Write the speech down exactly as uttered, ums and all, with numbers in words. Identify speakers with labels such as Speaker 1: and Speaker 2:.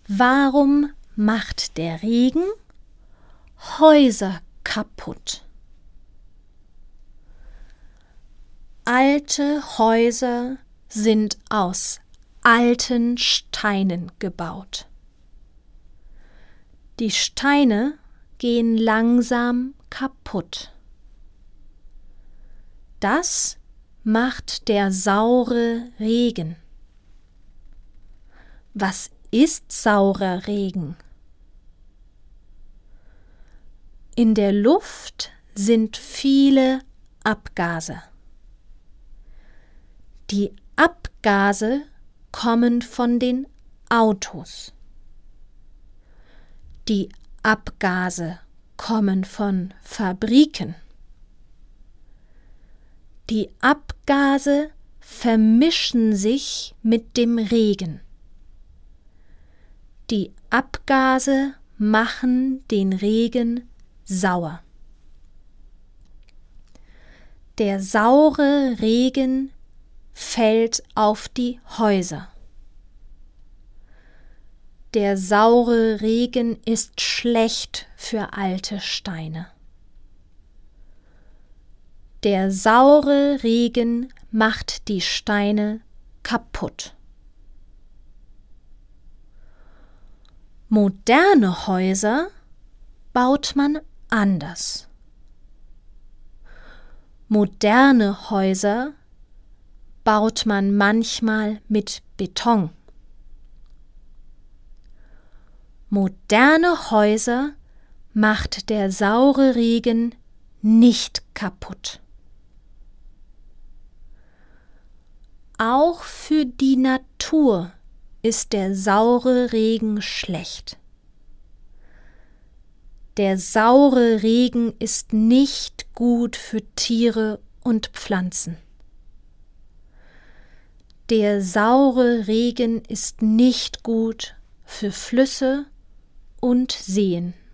Speaker 1: Warum macht der Regen Häuser kaputt? Alte Häuser sind aus alten Steinen gebaut. Die Steine gehen langsam kaputt. Das macht der saure Regen. Was ist saurer Regen? In der Luft sind viele Abgase. Die Abgase kommen von den Autos. Die Abgase kommen von Fabriken. Die Abgase vermischen sich mit dem Regen. Die Abgase machen den Regen sauer. Der saure Regen fällt auf die Häuser. Der saure Regen ist schlecht für alte Steine. Der saure Regen macht die Steine kaputt. Moderne Häuser baut man anders. Moderne Häuser baut man manchmal mit Beton. Moderne Häuser macht der saure Regen nicht kaputt. Auch für die Natur ist der saure Regen schlecht. Der saure Regen ist nicht gut für Tiere und Pflanzen. Der saure Regen ist nicht gut für Flüsse und Seen.